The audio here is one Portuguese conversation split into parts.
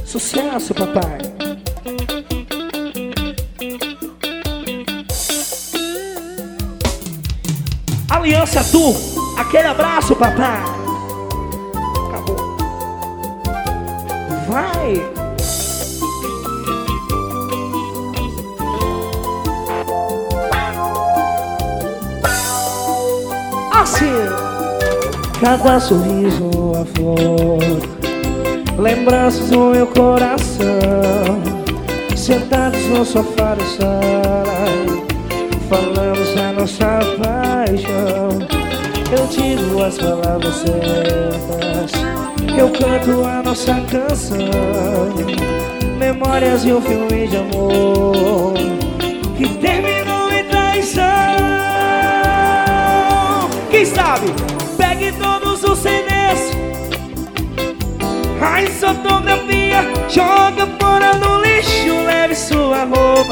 Sucesso, papai. Aliança Tu, aquele abraço, papai. Acabou. Vai. Assim. Cada sorriso uma flor, lembranças no meu coração. Sentados no sofá da sala, falamos da nossa paixão. Eu digo as palavras certas, eu canto a nossa canção. Memórias de um filme de amor que terminou em traição. Quem sabe? Pegue todos os CDs, a fotografia, joga fora no lixo. Leve sua roupa,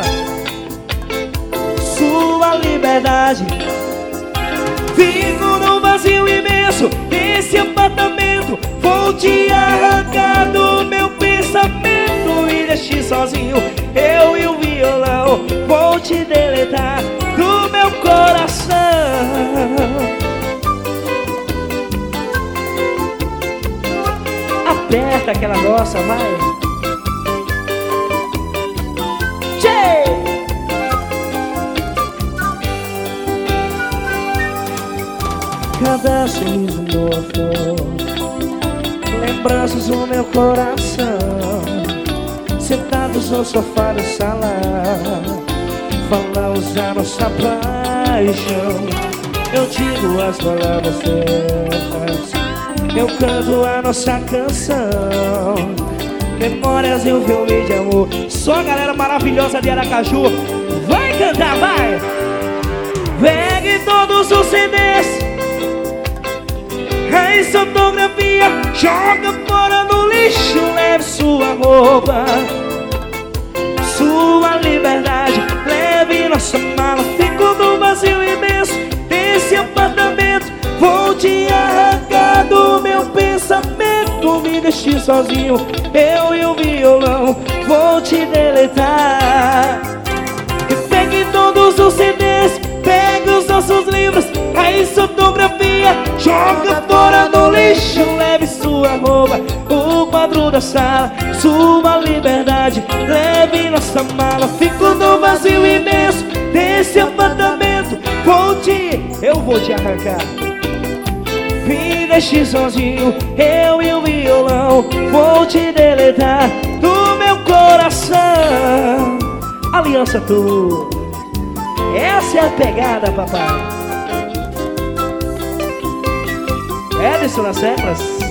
sua liberdade. Fico no vazio imenso desse apartamento. Vou te arrancar do meu pensamento e deixar sozinho, eu e o violão. Vou te deletar do meu coração. Aperta que ela gosta, vai. Tchê! Cada sorriso no flor, lembranças no meu coração. Sentados no sofá da sala, falamos da nossa paixão. Eu digo as palavras certas, eu canto a nossa canção. Memórias de um filme de amor. Só a galera maravilhosa de Aracaju. Vai cantar, vai! Pegue todos os CDs, a fotografia, joga fora no lixo. Leve sua roupa, sua liberdade. Leve nossa mala. Fico no vazio imenso desse apartamento. Vou te arrancar do meu pensamento. Me deixe sozinho, eu e o violão. Vou te deletar. E pegue todos os CDs, pegue os nossos livros, a fotografia, joga fora no lixo. Leve sua roupa, o quadro da sala, sua liberdade. Leve nossa mala. Fico no vazio imenso desse apartamento. Eu vou te arrancar. Me deixe sozinho, eu e o violão. Vou te deletar do meu coração. Aliança Tu, essa é a pegada, papai. Edson nas teclas.